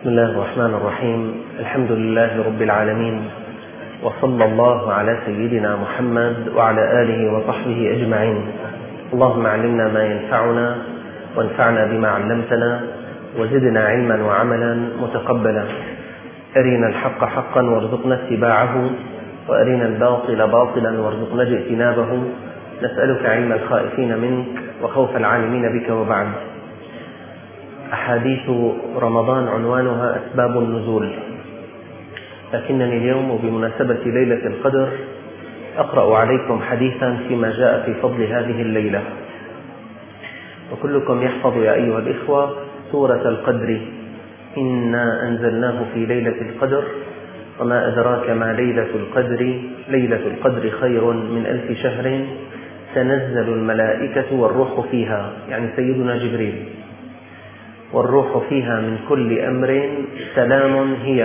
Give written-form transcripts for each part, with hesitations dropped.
بسم الله الرحمن الرحيم. الحمد لله رب العالمين، وصلى الله على سيدنا محمد وعلى آله وصحبه أجمعين. اللهم علمنا ما ينفعنا وانفعنا بما علمتنا وزدنا علما وعملا متقبلا. أرنا الحق حقا وارزقنا اتباعه، وأرنا الباطل باطلا وارزقنا اجتنابه. نسألك علم الخائفين منك وخوف العالمين بك. وبعد، أحاديث رمضان عنوانها أسباب النزول، لكنني اليوم بمناسبة ليلة القدر أقرأ عليكم حديثا فيما جاء في فضل هذه الليلة. وكلكم يحفظ يا أيها الإخوة سورة القدر: إنا أنزلناه في ليلة القدر وما أدراك ما ليلة القدر، ليلة القدر خير من 1000 شهر تنزل الملائكة والروح فيها، يعني سيدنا جبريل، والروح فيها من كل أمر سلام هي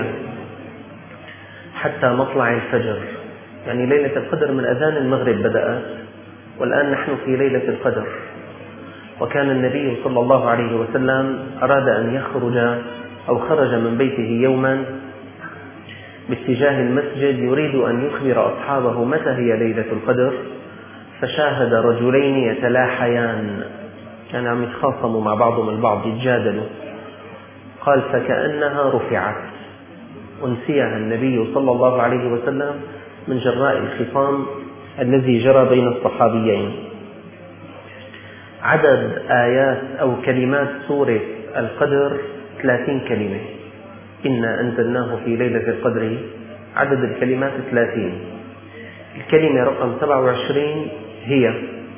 حتى مطلع الفجر. يعني ليلة القدر من أذان المغرب بدأت، والآن نحن في ليلة القدر. وكان النبي صلى الله عليه وسلم أراد أن يخرج أو خرج من بيته يوما باتجاه المسجد يريد أن يخبر أصحابه متى هي ليلة القدر، فشاهد رجلين يتلاحيان، كانوا عم يتخاصموا مع بعضهم البعض، يتجادلوا. قال: فكأنها رفعت، أنسيها النبي صلى الله عليه وسلم من جراء الخصام الذي جرى بين الصحابيين. عدد آيات أو كلمات سورة القدر 30 كلمة. إنا أنزلناه في ليلة القدر، عدد الكلمات 30. الكلمة رقم 27 هي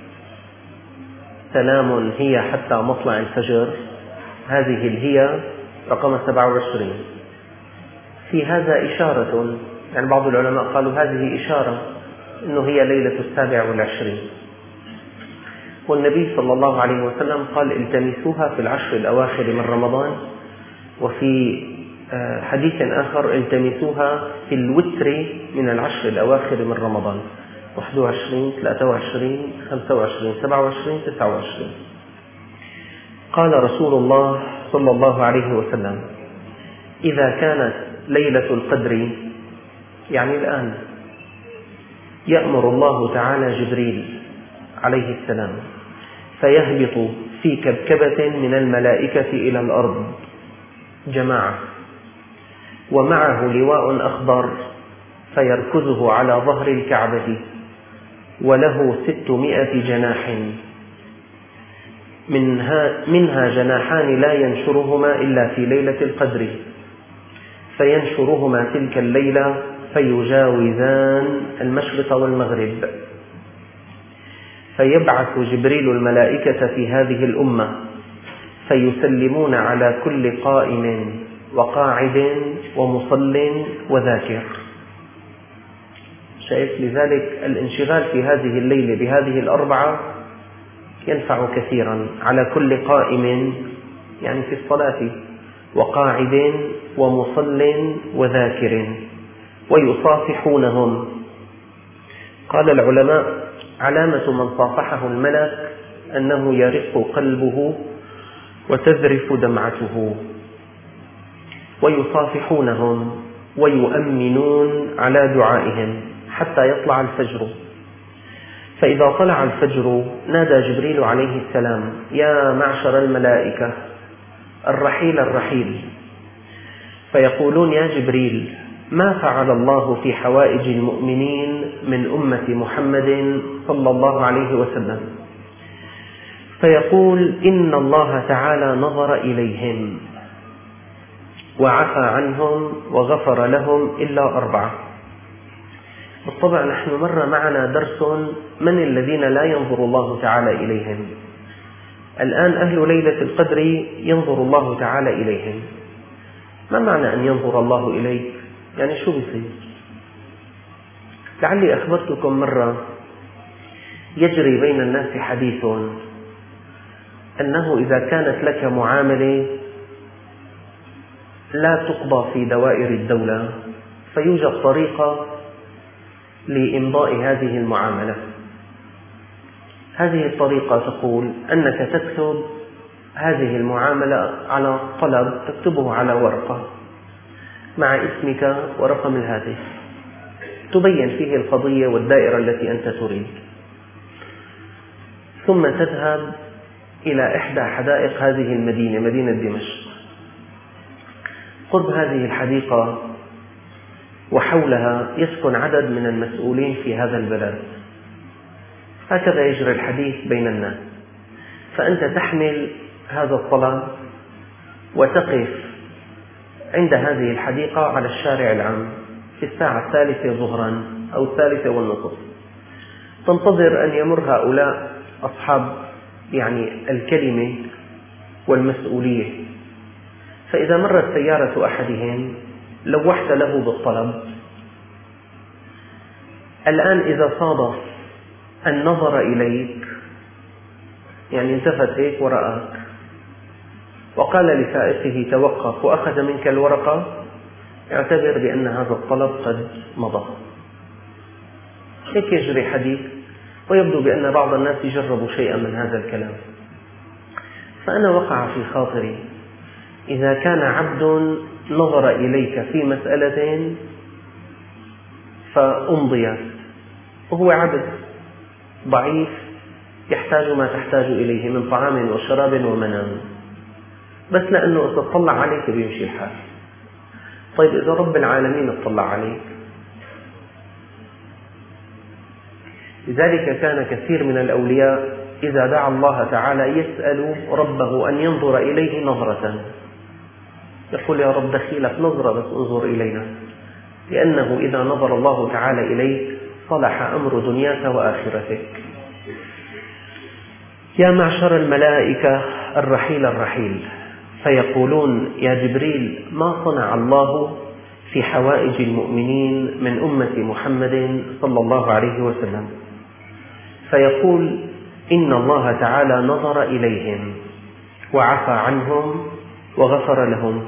سلام هي حتى مطلع الفجر. هذه الهي رقم 27. في هذا إشارة، يعني بعض العلماء قالوا هذه إشارة أنه هي ليلة 27. والنبي صلى الله عليه وسلم قال: التمسوها في العشر الأواخر من رمضان. وفي حديث آخر: التمسوها في الوتر من العشر الأواخر من رمضان، 21 23 25 27 29. قال رسول الله صلى الله عليه وسلم: إذا كانت ليلة القدر، يعني الآن، يأمر الله تعالى جبريل عليه السلام فيهبط في كبكبة من الملائكة إلى الأرض جماعة، ومعه لواء أخضر فيركزه على ظهر الكعبة، وله 600 جناح، منها جناحان لا ينشرهما إلا في ليلة القدر، فينشرهما تلك الليلة فيجاوزان المشرق والمغرب. فيبعث جبريل الملائكة في هذه الأمة فيسلمون على كل قائم وقاعد ومصل وذاكر. شايف؟ لذلك الانشغال في هذه الليلة بهذه الأربعة ينفع كثيرا، على كل قائم يعني في الصلاة، وقاعد ومصل وذاكر، ويصافحونهم. قال العلماء: علامة من صافحه الملك أنه يرق قلبه وتذرف دمعته. ويصافحونهم ويؤمنون على دعائهم حتى يطلع الفجر. فإذا طلع الفجر نادى جبريل عليه السلام: يا معشر الملائكة، الرحيل الرحيل. فيقولون: يا جبريل، ما فعل الله في حوائج المؤمنين من أمة محمد صلى الله عليه وسلم؟ فيقول: إن الله تعالى نظر إليهم وعفى عنهم وغفر لهم إلا 4. بالطبع نحن مر معنا درس من الذين لا ينظر الله تعالى إليهم. الآن أهل ليلة القدر ينظر الله تعالى إليهم. ما معنى أن ينظر الله إليك؟ يعني شو بيصير؟ لعلي أخبرتكم مرة يجري بين الناس حديث أنه إذا كانت لك معاملة لا تقضى في دوائر الدولة فيوجد طريقة لإمضاء هذه المعاملة. هذه الطريقة تقول أنك تكتب هذه المعاملة على طلب تكتبه على ورقة مع اسمك ورقم الهاتف، تبين فيه القضية والدائرة التي أنت تريد، ثم تذهب إلى إحدى حدائق هذه المدينة، مدينة دمشق. قرب هذه الحديقة وحولها يسكن عدد من المسؤولين في هذا البلد، هكذا يجري الحديث بين الناس. فأنت تحمل هذا الطلب وتقف عند هذه الحديقة على الشارع العام في الساعة 3 ظهرا أو 3:30، تنتظر أن يمر هؤلاء أصحاب الكلمة والمسؤولية، فإذا مرت سيارة أحدهم لوحت له بالطلب. الآن إذا صادف أن نظر إليك، التفت هيك ورآك وقال لسائقه توقف وأخذ منك الورقة، اعتبر بأن هذا الطلب قد مضى. هيك يجري حديث، ويبدو بأن بعض الناس يجربوا شيئا من هذا الكلام. فأنا وقع في خاطري إذا كان عبد نظر إليك في مسألة فأمضيت، وهو عبد ضعيف يحتاج ما تحتاج إليه من طعام وشراب ومنام، بس لأنه اطلع عليك بيمشي الحال. طيب إذا رب العالمين اطلع عليك؟ لذلك كان كثير من الأولياء إذا دعا الله تعالى يسأل ربه أن ينظر إليه نظرة، يقول يا رب دخيلك نظرة بس انظر إلينا، لأنه إذا نظر الله تعالى إليك صلح أمر دنياك وآخرتك. يا معشر الملائكة الرحيل فيقولون يا جبريل ما صنع الله في حوائج المؤمنين من أمة محمد صلى الله عليه وسلم؟ فيقول إن الله تعالى نظر إليهم وعفى عنهم وغفر لهم.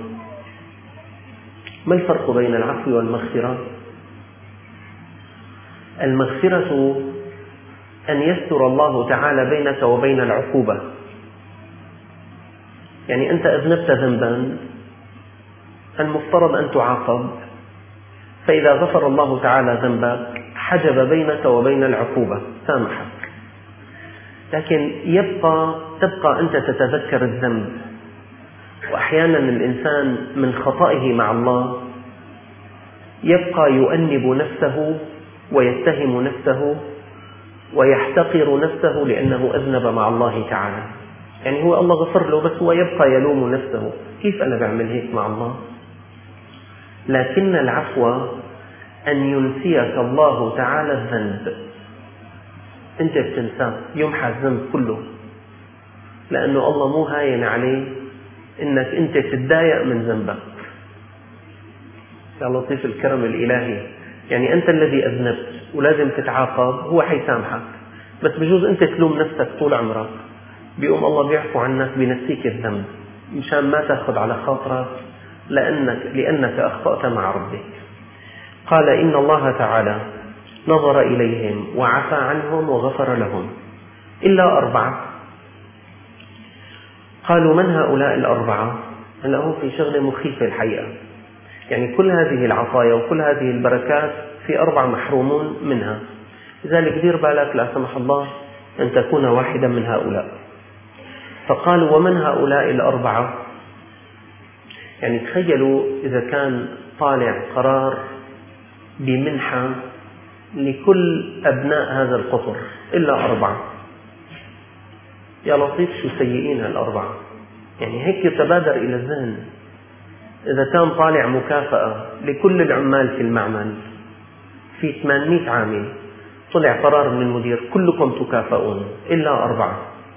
ما الفرق بين العفو والمغفرة؟ المغفرة أن يستر الله تعالى بينك وبين العقوبة، أنت أذنبت ذنبا المفترض أن تعاقب، فإذا غفر الله تعالى ذنبك حجب بينك وبين العقوبة، سامحك. لكن تبقى أنت تتذكر الذنب، وأحيانا الإنسان من خطئه مع الله يبقى يؤنب نفسه ويتهم نفسه ويحتقر نفسه لأنه أذنب مع الله تعالى. هو الله غفر له بس هو يبقى يلوم نفسه، كيف أنا بعمل هيك مع الله؟ لكن العفو أن ينسيك الله تعالى الذنب، أنت بتنساه، يمحى الذنب كله، لأنه الله مو هاين عليه أنك أنت تتضايق من ذنبك. يا لطيف الكرم الإلهي، أنت الذي أذنبت ولازم تتعاقب، هو حيسامحك، بس بجوز أنت تلوم نفسك طول عمرك، بيقوم الله بيعفو عنك بنسيك الذنب مشان ما تأخذ على خاطرك لأنك أخطأت مع ربك. قال إن الله تعالى نظر إليهم وعفى عنهم وغفر لهم إلا 4. قالوا من هؤلاء ال4؟ هلأ هو في شغلة مخيفة الحقيقة، كل هذه العطايا وكل هذه البركات في 4 محرومون منها، لذلك دير بالك لا سمح الله أن تكون واحدا من هؤلاء. فقالوا ومن هؤلاء ال4؟ تخيلوا إذا كان طالع قرار بمنحة لكل أبناء هذا القطر إلا 4، يا لطيف شو سيئين ال4. هيك يتبادر إلى الذهن إذا كان طالع مكافأة لكل العمال في المعمل، في 800 عامل، طلع قرار من المدير كلكم تكافئون إلا 4،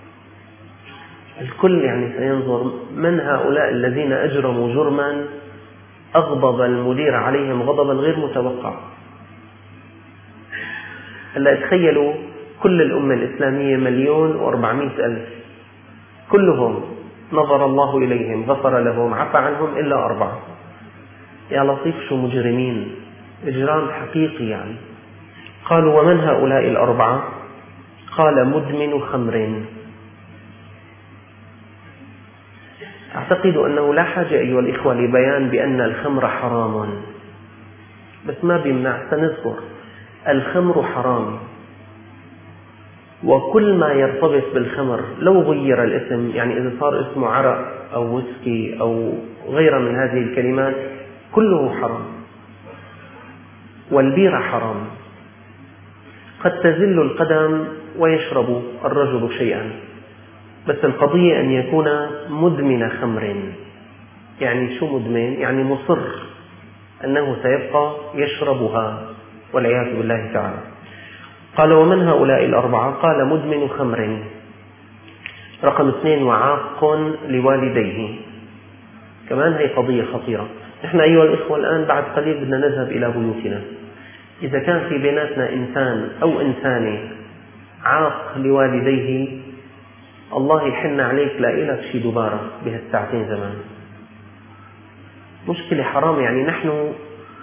الكل سينظر من هؤلاء الذين أجرموا جرما أغضب المدير عليهم غضبا غير متوقع. هلا تخيلوا كل الأمة الإسلامية 1,400,000 كلهم نظر الله إليهم غفر لهم عفى عنهم إلا 4. يا لطيف شو مجرمين، إجرام حقيقي. قالوا ومن هؤلاء ال4؟ قال مدمن خمر. أعتقد أنه لا حاجة أيها الإخوة لبيان بأن الخمر حرام، بس ما بيمنع سنذكر الخمر حرام، وكل ما يرتبط بالخمر لو غير الاسم، يعني إذا صار اسمه عرق أو ويسكي أو غير من هذه الكلمات كله حرام. والبيرة حرام، قد تزل القدم ويشرب الرجل شيئا، بس القضية أن يكون مدمن خمر. يعني شو مدمن؟ يعني مصر أنه سيبقى يشربها والعياذ بالله تعالى. قال: ومن هؤلاء الأربعة؟ قال: مدمن خمر. رقم 2: وعاق لوالديه. كمان هي قضية خطيرة. نحن أيها الإخوة الآن بعد قليل بدنا نذهب إلى بيوتنا، إذا كان في بيناتنا إنسان أو إنسانة عاق لوالديه، الله يحن عليك لا إلك شي دبارة بهالساعتين زمان. مشكلة حرام. يعني نحن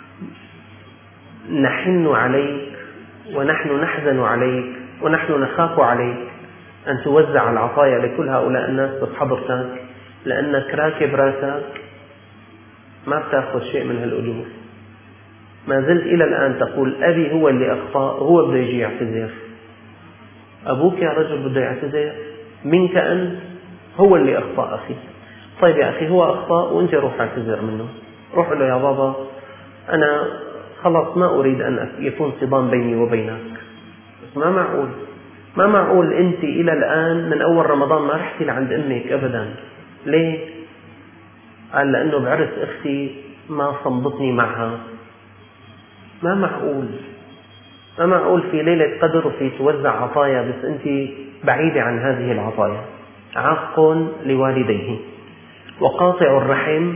نحن عليك ونحن نحزن عليك ونحن نخاف عليك أن توزع العطايا لكل هؤلاء الناس بحضرتك، لأنك راكب راسك ما بتاخذ شيء من هالأجور. ما زلت إلى الآن تقول: أبي هو اللي أخطأ، هو بده يجي يعتذر. أبوك يا رجل بده يعتذر منك أنت، هو اللي أخطأ أخي. طيب يا أخي هو أخطأ وأنت روح اعتذر منه، روح له: يا بابا أنا خلاص ما أريد أن يكون صدام بيني وبينك. بس ما معقول أنت إلى الآن من أول رمضان ما رحتي لعند أمك أبدا. ليه؟ قال: لأنه بعرس أختي ما صمدتني معها. ما معقول في ليلة قدر وفي توزع عطايا بس أنت بعيدة عن هذه العطايا. عاق لوالديه، وقاطع الرحم،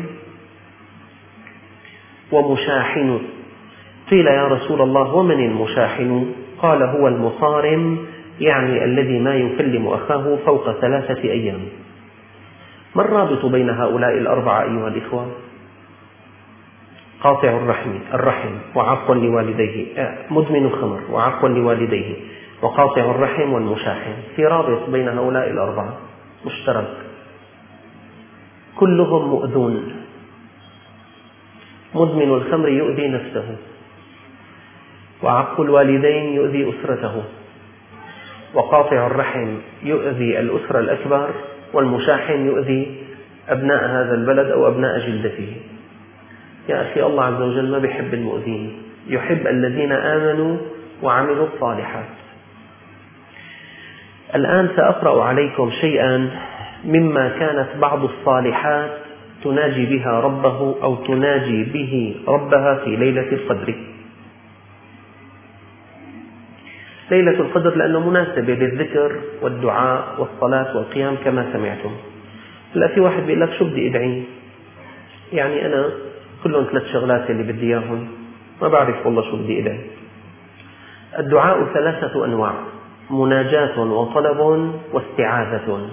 ومشاحن. قيل: يا رسول الله ومن المشاحن؟ قال: هو المصارم، يعني الذي ما يكلم أخاه فوق 3 أيام. ما الرابط بين هؤلاء الأربعة أيها الإخوة؟ قاطع الرحم وعاق لوالديه، مدمن خمر وعاق لوالديه وقاطع الرحم والمشاحن. في رابط بين هؤلاء الأربعة مشترك، كلهم مؤذون. مدمن الخمر يؤذي نفسه، وعاق الوالدين يؤذي أسرته، وقاطع الرحم يؤذي الأسرة الأكبر، والمشاحن يؤذي أبناء هذا البلد أو أبناء جلدته. يا أخي الله عز وجل ما بيحب المؤذين، يحب الذين آمنوا وعملوا الصالحات. الآن سأقرأ عليكم شيئا مما كانت بعض الصالحات تناجي بها ربه أو تناجي به ربها في ليلة القدر. ليلة القدر لأنه مناسبة للذكر والدعاء والصلاة والقيام كما سمعتم. هلا في واحد بيقول لك: شو بدي أدعي؟ يعني أنا كلهم 3 شغلات اللي بدي إياهم، ما بعرف والله شو بدي أدعي. الدعاء 3 أنواع: مناجاة وطلب واستعاذة.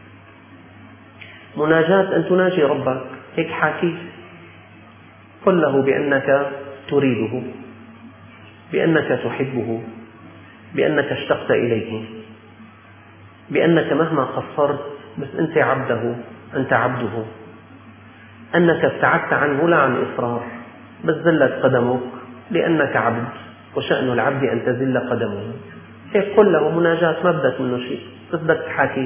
مناجاة أن تناجي ربك، هيك حاكي، قل له بأنك تريده، بأنك تحبه، بأنك اشتقت إليه، بأنك مهما قصرت بس أنت عبده، أنك ابتعدت عنه لا عن إصرار، بس زلت قدمك لأنك عبد، وشأن العبد أن تزل قدمه. هيك قل له مناجاة، ما بدك منه شيء، بس بدك تحاكي.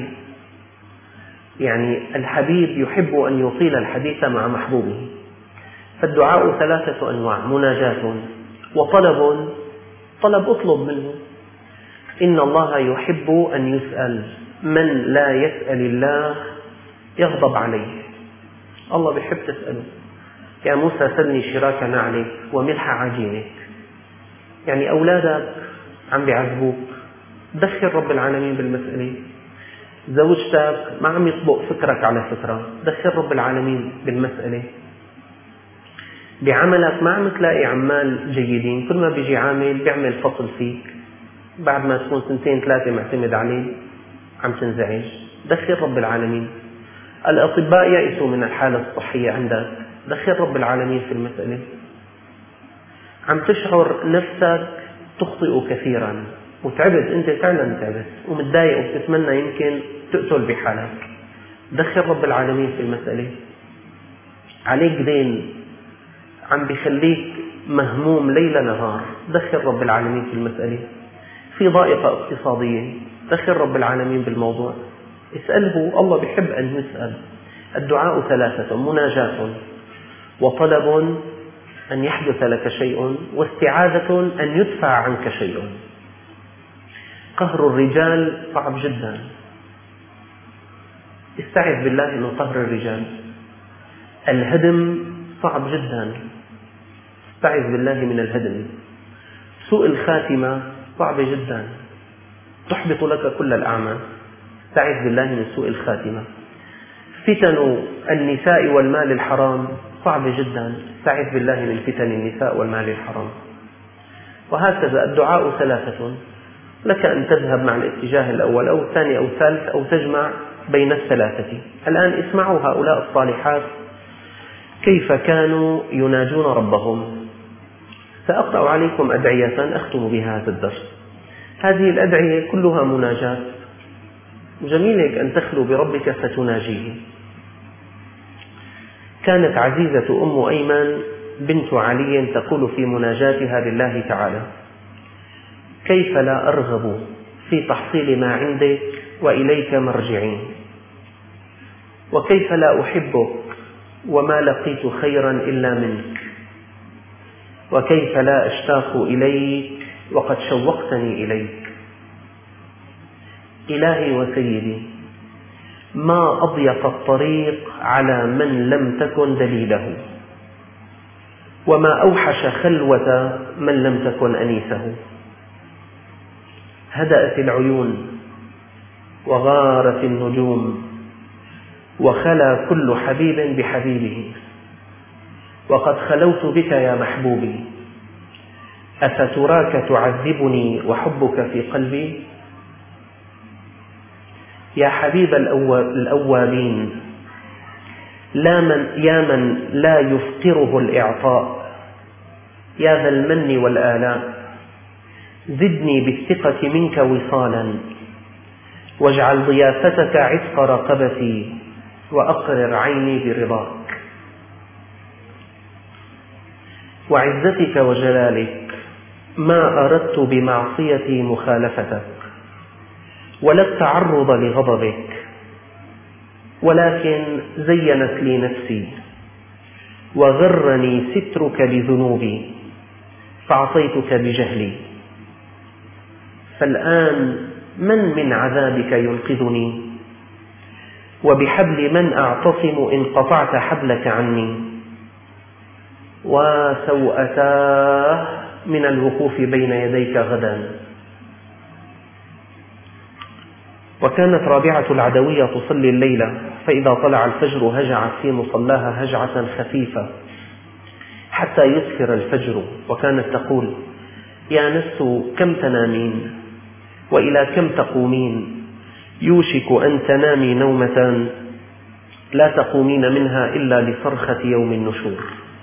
يعني الحبيب يحب أن يطيل الحديث مع محبوبه. فالدعاء 3 أنواع: مناجاة وطلب. طلب اطلب منه. إن الله يحب أن يسأل، من لا يسأل الله يغضب عليه. الله بيحب تسأله: يا موسى سلني شراك نعلك وملح عجينك. يعني أولادك عم بيعذبوك، دخل رب العالمين بالمسألة. زوجتك ما عم يطبق فكرك على فكرة، دخل رب العالمين بالمسألة. بعملك ما عم تلاقي عمال جيدين، كل ما بيجي عامل بيعمل فصل فيك، بعد ما تكون 2 3 معتمد عليه عم تنزعج، دخل رب العالمين. الأطباء يأسوا من الحالة الصحية عندك، دخل رب العالمين في المسألة. عم تشعر نفسك تخطئ كثيرا وتعبت، أنت فعلا تعبت ومتضايق وبتتمنى يمكن تقتل بحالك، دخل رب العالمين في المسألة. عليك دين عم بيخليك مهموم ليل نهار، دخل رب العالمين في المسألة. في ضائقة اقتصادية، دخل رب العالمين بالموضوع. اسأله، الله بيحب أن يسأل. الدعاء ثلاثة: مناجاة، وطلب أن يحدث لك شيء، واستعاذة أن يدفع عنك شيء. قهر الرجال صعب جدا، استعذ بالله من قهر الرجال. الهدم صعب جدا، استعذ بالله من الهدم. سوء الخاتمة صعب جدا، تحبط لك كل الأعمال، استعذ بالله من سوء الخاتمة. فتن النساء والمال الحرام صعب جدا، استعذ بالله من فتن النساء والمال الحرام. وهكذا الدعاء ثلاثة، لك أن تذهب مع الاتجاه الأول أو الثاني أو الثالث، أو تجمع بين الثلاثة. الآن اسمعوا هؤلاء الصالحات كيف كانوا يناجون ربهم. سأقرأ عليكم أدعية أختم بها هذا الدرس. هذه الأدعية كلها مناجاة، جميلك أن تخلو بربك فتناجيه. كانت عزيزة أم أيمن بنت علي تقول في مناجاتها لله تعالى: كيف لا أرغب في تحصيل ما عندك وإليك مرجعي، وكيف لا أحبك وما لقيت خيرا إلا منك، وكيف لا أشتاق إليك وقد شوقتني إليك. إلهي وسيدي، ما أضيق الطريق على من لم تكن دليله، وما أوحش خلوة من لم تكن أنيسه. هدأت العيون وغارت النجوم، وخلا كل حبيب بحبيبه، وقد خلوت بك يا محبوبي، أفتراك تعذبني وحبك في قلبي. يا حبيب الأوابين، يا من لا يفقره الإعطاء، يا ذا المن والآلاء، زدني بالثقة منك وصالا، واجعل ضيافتك عتق رقبتي، وأقرر عيني برضاك. وعزتك وجلالك ما أردت بمعصيتي مخالفتك ولا التعرض لغضبك، ولكن زينت لي نفسي وغرني سترك لذنوبي فعصيتك بجهلي. فالآن من عذابك ينقذني، وبحبل من أعتصم إن قطعت حبلك عني. وسوءتاه من الوقوف بين يديك غدا. وكانت رابعة العدوية تصلي الليلة، فإذا طلع الفجر هجعت في مصلاها هجعة خفيفة حتى يسفر الفجر، وكانت تقول: يا نفس كم تنامين وإلى كم تقومين، يوشك أن تنامي نومة لا تقومين منها إلا لصرخة يوم النشور.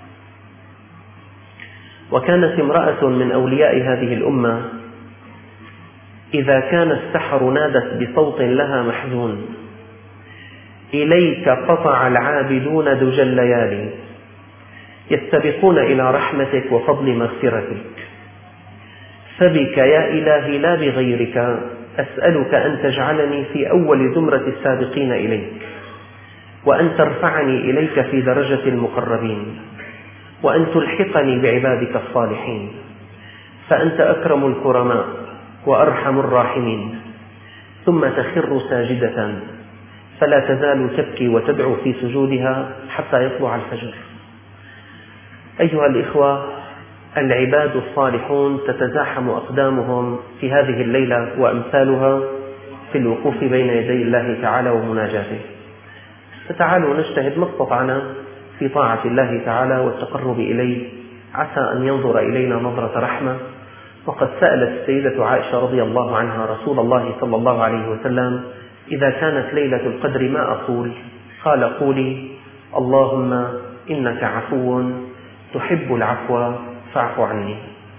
وكانت امرأة من أولياء هذه الأمة إذا كان السحر نادت بصوت لها محزون: إليك قطع العابدون دجى الليالي، يستبقون إلى رحمتك وفضل مغفرتك، فبك يا إلهي لا بغيرك أسألك أن تجعلني في أول زمرة السابقين إليك، وأن ترفعني إليك في درجة المقربين، وأن تلحقني بعبادك الصالحين، فأنت أكرم الكرماء وأرحم الراحمين. ثم تخر ساجدة فلا تزال تبكي وتدعو في سجودها حتى يطلع الفجر. أيها الإخوة، العباد الصالحون تتزاحم أقدامهم في هذه الليلة وأمثالها في الوقوف بين يدي الله تعالى ومناجاته. فتعالوا نجتهد ما استطعنا في طاعة الله تعالى والتقرب إليه، عسى أن ينظر إلينا نظرة رحمة. وقد سألت السيدة عائشة رضي الله عنها رسول الله صلى الله عليه وسلم: إذا كانت ليلة القدر ما أقول؟ قال: قولي: اللهم إنك عفو تحب العفو فاعف عني.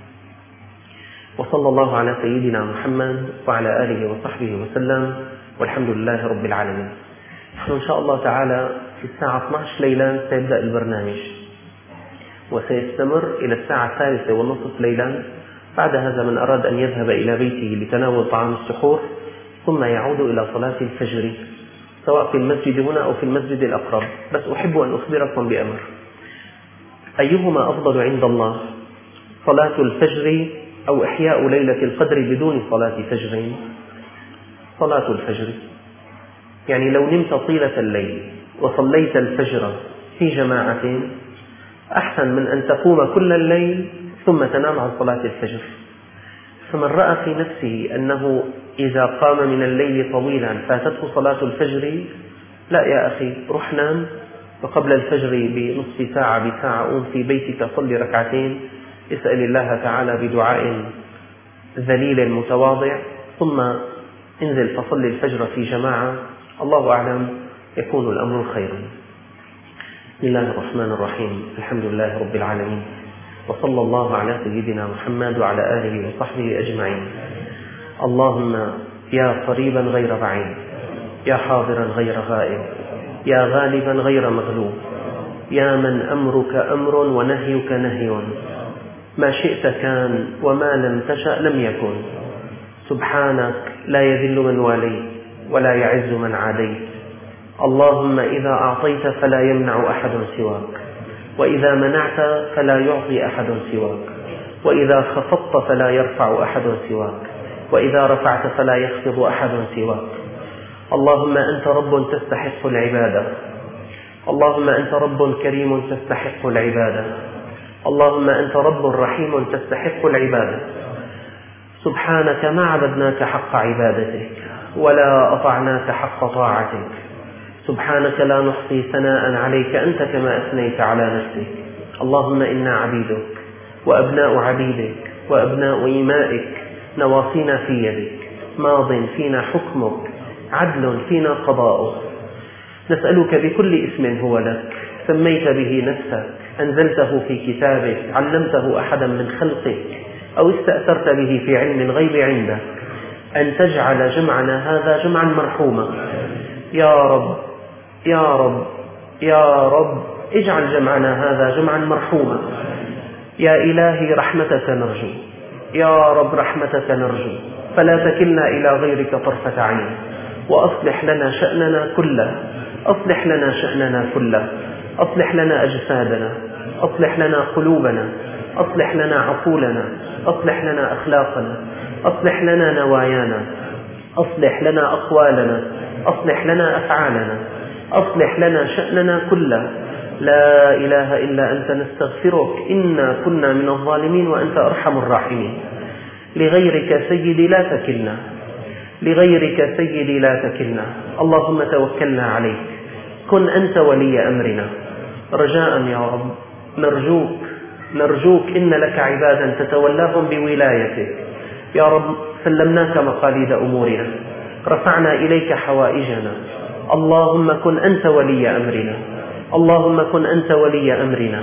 وصلى الله على سيدنا محمد وعلى آله وصحبه وسلم، والحمد لله رب العالمين. نحن إن شاء الله تعالى في الساعة 12 ليلا سيبدأ البرنامج وسيستمر إلى الساعة 3:30 ليلا. بعد هذا من أراد أن يذهب إلى بيته لتناول طعام السحور ثم يعود إلى صلاة الفجر سواء في المسجد هنا أو في المسجد الأقرب. بس أحب أن أخبركم بأمر: أيهما أفضل عند الله، صلاة الفجر أو إحياء ليلة القدر بدون صلاة فجر؟ صلاة الفجر. يعني لو نمت طيلة الليل وصليت الفجر في جماعة أحسن من أن تقوم كل الليل ثم تنام عن صلاة الفجر. فمن رأى في نفسه أنه إذا قام من الليل طويلا فاتته صلاة الفجر، لا يا أخي، روح نام، وقبل الفجر بنصف ساعة بساعة قوم في بيتك صلي ركعتين، اسأل الله تعالى بدعاء ذليل متواضع، ثم انزل فصلي الفجر في جماعة. الله أعلم، يكون الأمر خيرا. بسم الله الرحمن الرحيم. الحمد لله رب العالمين، وصلى الله على سيدنا محمد وعلى آله وصحبه أجمعين. اللهم يا قريبا غير بعيد، يا حاضرا غير غائب، يا غالبا غير مغلوب، يا من أمرك أمر ونهيك نهي، ما شئت كان وما لم تشأ لم يكن. سبحانك لا يذل من واليت ولا يعز من عاديت. اللهم إذا أعطيت فلا يمنع أحد سواك، وإذا منعت فلا يعطي أحد سواك، وإذا خفضت فلا يرفع أحد سواك، وإذا رفعت فلا يخفض أحد سواك. اللهم أنت رب تستحق العبادة، اللهم أنت رب كريم تستحق العبادة، اللهم أنت رب رحيم تستحق العبادة. سبحانك ما عبدناك حق عبادتك ولا أطعناك حق طاعتك. سبحانك لا نحصي ثناء عليك أنت كما أثنيت على نفسك. اللهم إنا عبيدك وأبناء عبيدك وأبناء إمائك، نواصينا في يدك، ماض فينا حكمك، عدل فينا قضاؤك. نسألك بكل اسم هو لك سميت به نفسك، أنزلته في كتابك، علمته أحدا من خلقك، أو استأثرت به في علم الغيب عندك، أن تجعل جمعنا هذا جمعا مرحوما. يا رب يا رب يا رب اجعل جمعنا هذا جمعا مرحوما. يا إلهي رحمتك نرجو، يا رب رحمتك نرجو، فلا تكلنا إلى غيرك طرفة عين، وأصلح لنا شأننا كله، أصلح لنا شأننا كله، أصلح لنا أجسادنا، أصلح لنا قلوبنا، أصلح لنا عقولنا، أصلح لنا أخلاقنا، أصلح لنا نوايانا، أصلح لنا أقوالنا، أصلح لنا أفعالنا، أصلح لنا شأننا كله. لا إله إلا أنت نستغفرك، إنا كنا من الظالمين وأنت أرحم الراحمين. لغيرك سيدي لا تكلنا، لغيرك سيدي لا تكلنا. اللهم توكلنا عليك، كن أنت ولي أمرنا. رجاء يا رب نرجوك إن لك عبادا تتولاهم بولايتك. يا رب سلمناك مقاليد أمورنا، رفعنا إليك حوائجنا. اللهم كن أنت ولي أمرنا، اللهم كن أنت ولي أمرنا،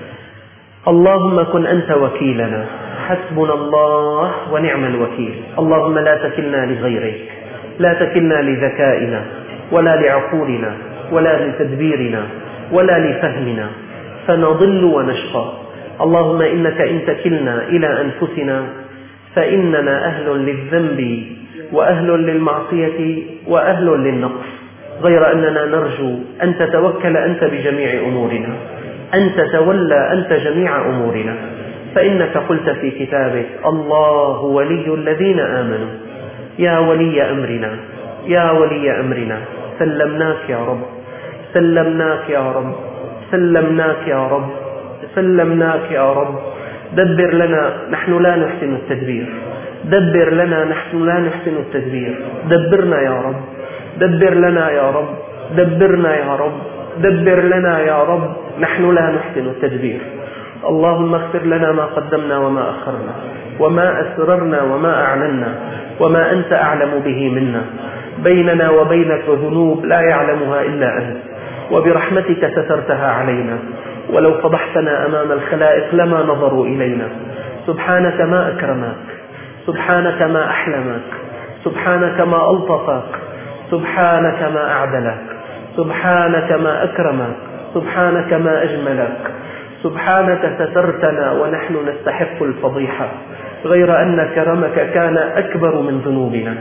اللهم كن أنت وكيلنا. حسبنا الله ونعم الوكيل. اللهم لا تكلنا لغيرك، لا تكلنا لذكائنا ولا لعقولنا ولا لتدبيرنا ولا لفهمنا، فنضل ونشقى. اللهم إنك إن تكلنا إلى أنفسنا فإننا أهل للذنب وأهل للمعصية وأهل للنقص، غير أننا نرجو أن تتوكل أنت بجميع أمورنا، أن تتولى أنت جميع أمورنا. فإنك قلت في كتابك: الله ولي الذين آمنوا. يا ولي أمرنا، يا ولي أمرنا، سلمناك يا رب، سلمناك يا رب، سلمناك يا رب، سلمناك يا رب. دبر لنا، نحن لا نحسن التدبير، دبر لنا، نحن لا نحسن التدبير. دبرنا يا رب، دبر لنا يا رب، دبرنا يا رب، دبر لنا يا رب، نحن لا نحسن التدبير. اللهم اغفر لنا ما قدمنا وما أخرنا، وما أسررنا وما أعلنا، وما أنت أعلم به منا. بيننا وبينك ذنوب لا يعلمها إلا أنت، وبرحمتك سترتها علينا، ولو فضحتنا أمام الخلائق لما نظروا إلينا. سبحانك ما أكرمك، سبحانك ما أحلمك، سبحانك ما ألطفك، سبحانك ما أعدلك، سبحانك ما أكرمك، سبحانك ما أجملك، سبحانك سترتنا ونحن نستحق الفضيحة، غير أن كرمك كان أكبر من ذنوبنا.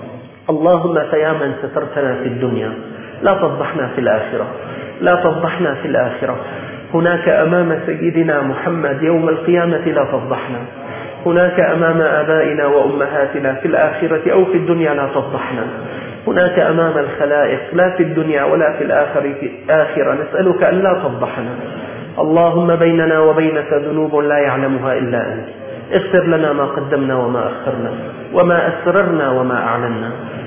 اللهم فيا من سترتنا في الدنيا لا تفضحنا في الآخرة، لا تفضحنا في الآخرة. هناك أمام سيدنا محمد يوم القيامة لا تفضحنا، هناك أمام آبائنا وأمهاتنا في الآخرة أو في الدنيا لا تفضحنا، هناك أمام الخلائق لا في الدنيا ولا في الآخرة نسألك أن لا تفضحنا. اللهم بيننا وبينك ذنوب لا يعلمها إلا أنت، اغفر لنا ما قدمنا وما أخرنا وما أسررنا وما أعلنا.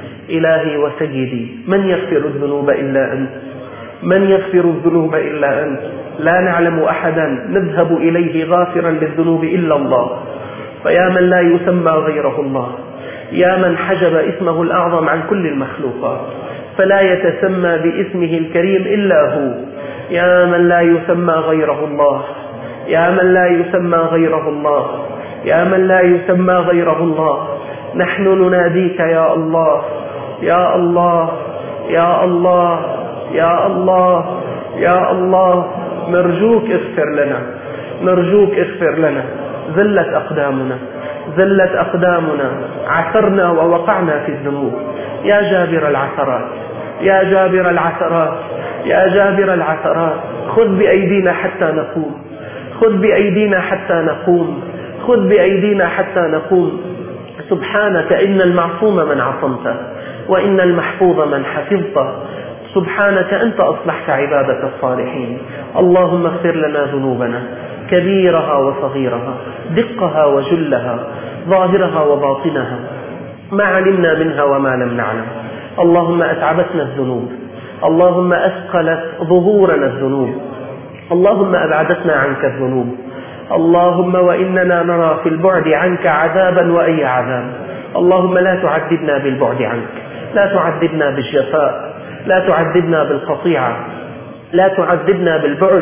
إلهي وسيدي، من يغفر الذنوب إلا أنت، من يغفر الذنوب إلا أنت، لا نعلم أحدا نذهب إليه غافرا للذنوب إلا الله. فيا من لا يسمى غيره الله، يا من حجب اسمه الأعظم عن كل المخلوقات فلا يتسمى باسمه الكريم إلا هو، يا من لا يسمى غيره الله، يا من لا يسمى غيره الله، يا من لا يسمى غيره الله، نحن نناديك يا الله، يا الله، يا الله، يا الله، يا الله. نرجوك اغفر لنا، نرجوك اغفر لنا. ذلت أقدامنا، ذلت أقدامنا، عثرنا ووقعنا في الذنوب. يا جابر العثرات، يا جابر العثرات، يا جابر العثرات، خذ بأيدينا حتى نقوم، خذ بأيدينا حتى نقوم، خذ بأيدينا حتى نقوم. سبحانك إن المعصوم من عصمته وإن المحفوظ من حفظته. سبحانك أنت أصلحت عبادك الصالحين. اللهم اغفر لنا ذنوبنا كبيرها وصغيرها، دقها وجلها، ظاهرها وباطنها، ما علمنا منها وما لم نعلم. اللهم أتعبتنا الذنوب، اللهم أثقلت ظهورنا الذنوب، اللهم أبعدتنا عنك الذنوب. اللهم وإننا نرى في البعد عنك عذابا وأي عذاب. اللهم لا تعذبنا بالبعد عنك، لا تعذبنا بالجفاء، لا تعذبنا بالقطيعة، لا تعذبنا بالبعد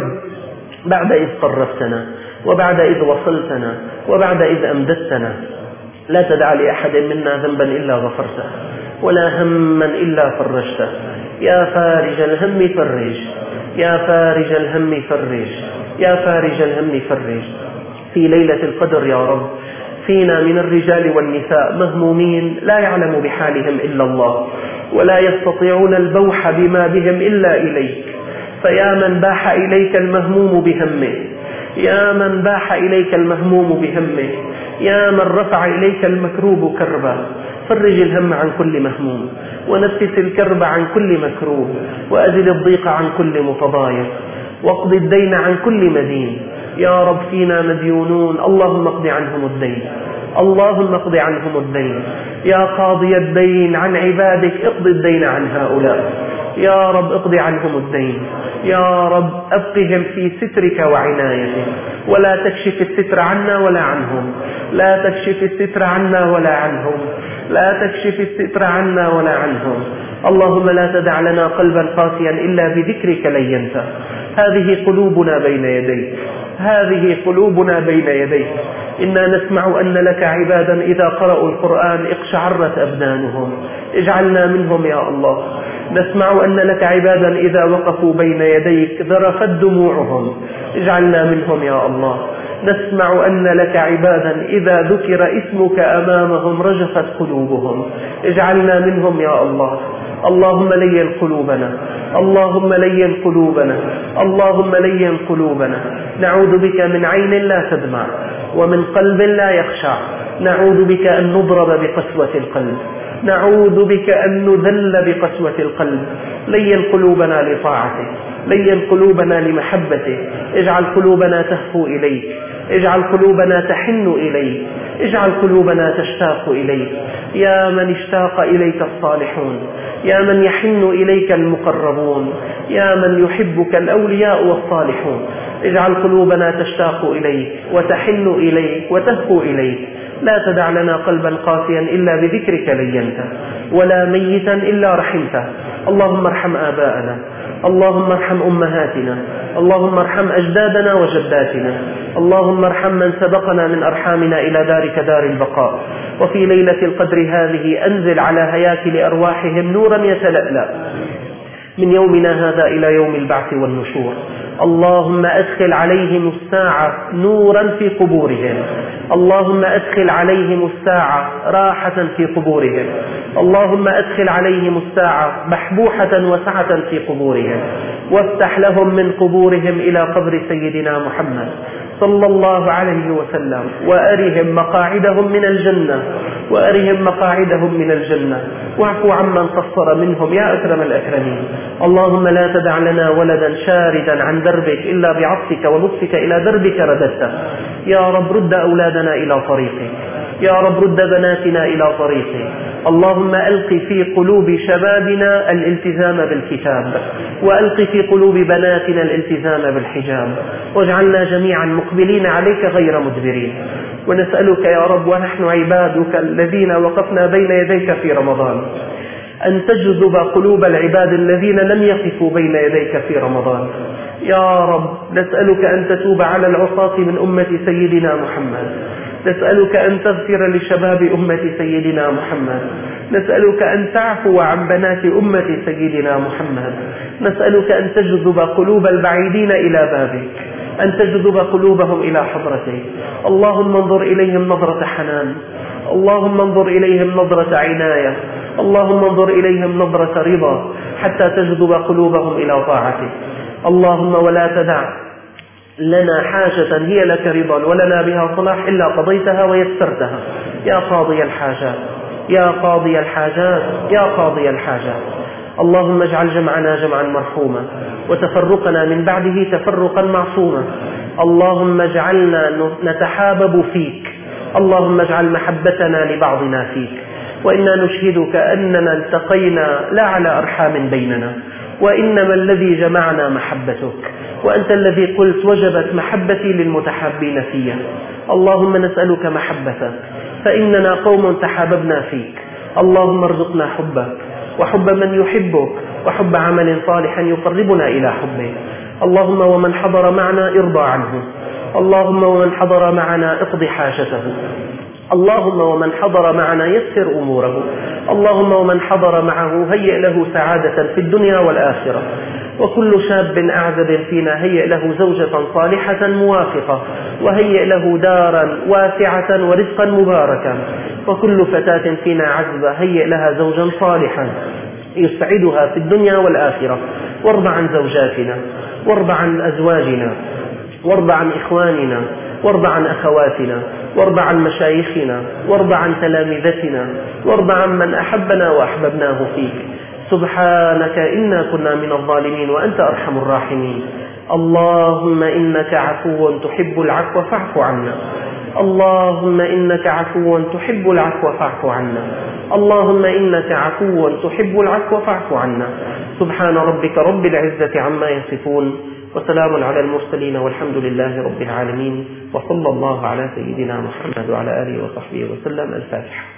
بعد إذ قربتنا وبعد إذ وصلتنا وبعد إذ أمددتنا. لا تدع لأحد منا ذنبا إلا غفرته ولا هما إلا فرجته. يا فارج الهم فرج، يا فارج الهم فرج، يا فارج الهم فرج. في ليلة القدر يا رب فينا من الرجال والنساء مهمومين لا يعلم بحالهم إلا الله، ولا يستطيعون البوح بما بهم إلا إليك. فيا من باح إليك المهموم بهمه، يا من باح إليك المهموم بهمه، يا من رفع إليك المكروب كربا، فرج الهم عن كل مهموم، ونفس الكرب عن كل مكروب، وأزل الضيق عن كل متضايق، واقض الدين عن كل مدين. يا رب فينا مديونون، اللهم اقض عنهم الدين، اللهم اقض عنهم الدين. يا قاضي الدين عن عبادك اقض الدين عن هؤلاء. يا رب اقض عنهم الدين، يا رب أبقهم في سترك وعنايتك، ولا تكشف الستر عنا ولا عنهم، لا تكشف الستر عنا ولا عنهم، لا تكشف الستر عنا ولا عنهم. اللهم لا تدع لنا قلبا قاسيا إلا بذكرك لينته. هذه قلوبنا بين يديك، هذه قلوبنا بين يديك. إنا نسمع أن لك عبادا إذا قرأوا القرآن اقشعرت أبدانهم، اجعلنا منهم يا الله. نسمع أن لك عبادا إذا وقفوا بين يديك ذرفت دموعهم، اجعلنا منهم يا الله. نسمع أن لك عبادا إذا ذكر اسمك أمامهم رجفت قلوبهم، اجعلنا منهم يا الله. اللهم لين قلوبنا، اللهم لين قلوبنا، اللهم لين قلوبنا. نعوذ بك من عين لا تدمع ومن قلب لا يخشع، نعوذ بك أن نضرب بقسوة القلب، نعوذ بك أن نذل بقسوة القلب. لين قلوبنا لطاعتك، لين قلوبنا لمحبتك، اجعل قلوبنا تهفو إليك، اجعل قلوبنا تحن إليك، اجعل قلوبنا تشتاق إليك. يا من اشتاق إليك الصالحون، يا من يحن إليك المقربون، يا من يحبك الأولياء والصالحون، اجعل قلوبنا تشتاق إليك وتحن إليك وتهفو إليك. لا تدع لنا قلبا قاسيا إلا بذكرك لينته، ولا ميتا إلا رحمته. اللهم ارحم آباءنا، اللهم ارحم أمهاتنا، اللهم ارحم أجدادنا وجداتنا، اللهم ارحم من سبقنا من أرحامنا إلى دارك دار البقاء. وفي ليلة القدر هذه أنزل على هياكل أرواحهم نورا يتلألأ، من يومنا هذا إلى يوم البعث والنشور. اللهم أدخل عليهم الساعة نورا في قبورهم، اللهم أدخل عليهم الساعة راحة في قبورهم، اللهم أدخل عليهم الساعة بحبوحة وسعة في قبورهم، وافتح لهم من قبورهم إلى قبر سيدنا محمد صلى الله عليه وسلم، وأرهم مقاعدهم من الجنة، وأرهم مقاعدهم من الجنة، واعفو عمن قصر منهم يا أكرم الأكرمين. اللهم لا تدع لنا ولدا شاردا عن دربك إلا بعطفك ولطفك إلى دربك رددته. يا رب رد أولادنا إلى طريقك، يا رب رد بناتنا إلى طريقك. اللهم ألق في قلوب شبابنا الالتزام بالكتاب، وألق في قلوب بناتنا الالتزام بالحجاب، واجعلنا جميعا مقبلين عليك غير مدبرين. ونسألك يا رب ونحن عبادك الذين وقفنا بين يديك في رمضان أن تجذب قلوب العباد الذين لم يقفوا بين يديك في رمضان. يا رب نسألك أن تتوب على العصاة من أمة سيدنا محمد، نسألك أن تغفر لشباب أمة سيدنا محمد، نسألك أن تعفو عن بنات أمة سيدنا محمد، نسألك أن تجذب قلوب البعيدين إلى بابك، أن تجذب قلوبهم إلى حضرتك. اللهم انظر إليهم نظرة حنان، اللهم انظر إليهم نظرة عناية، اللهم انظر إليهم نظرة رضا حتى تجذب قلوبهم إلى طاعتك. اللهم ولا تدع لنا حاجة هي لك رضا ولنا بها صلاح إلا قضيتها ويسرتها يا قاضي الحاجات، يا قاضي الحاجات، يا قاضي الحاجات. اللهم اجعل جمعنا جمعا مرحوما وتفرقنا من بعده تفرقا معصوما. اللهم اجعلنا نتحابب فيك، اللهم اجعل محبتنا لبعضنا فيك. وإنا نشهدك أننا التقينا لا على أرحام بيننا، وإنما الذي جمعنا محبتك، وأنت الذي قلت وجبت محبتي للمتحابين فيها. اللهم نسألك محبتك فإننا قوم تحاببنا فيك. اللهم ارزقنا حبك وحب من يحبك وحب عمل صالح يقربنا إلى حبك. اللهم ومن حضر معنا ارضى عنه، اللهم ومن حضر معنا اقض حاجته، اللهم ومن حضر معنا يسر أموره، اللهم ومن حضر معه هيئ له سعادة في الدنيا والآخرة. وكل شاب أعزب فينا هيئ له زوجة صالحة موافقة، وهيئ له دارا واسعة ورزقا مباركا. وكل فتاة فينا عزبة هيئ لها زوجا صالحا يسعدها في الدنيا والآخرة. وارض عن زوجاتنا، وارض عن أزواجنا، وارض عن إخواننا، وارض عن أخواتنا، وارض عن مشايخنا، وارض عن تلامذتنا، وارض عن من أحبنا وأحببناه فيك. سبحانك إنا كنا من الظالمين وأنت أرحم الراحمين. اللهم إنك عفو تحب العفو فاعف عنا، اللهم إنك عفو تحب العفو فاعف عنا، اللهم إنك عفو تحب العفو فاعف عنا. سبحان ربك رب العزة عما يصفون، وسلام على المرسلين، والحمد لله رب العالمين، وصلى الله على سيدنا محمد وعلى آله وصحبه وسلم. الفاتحة.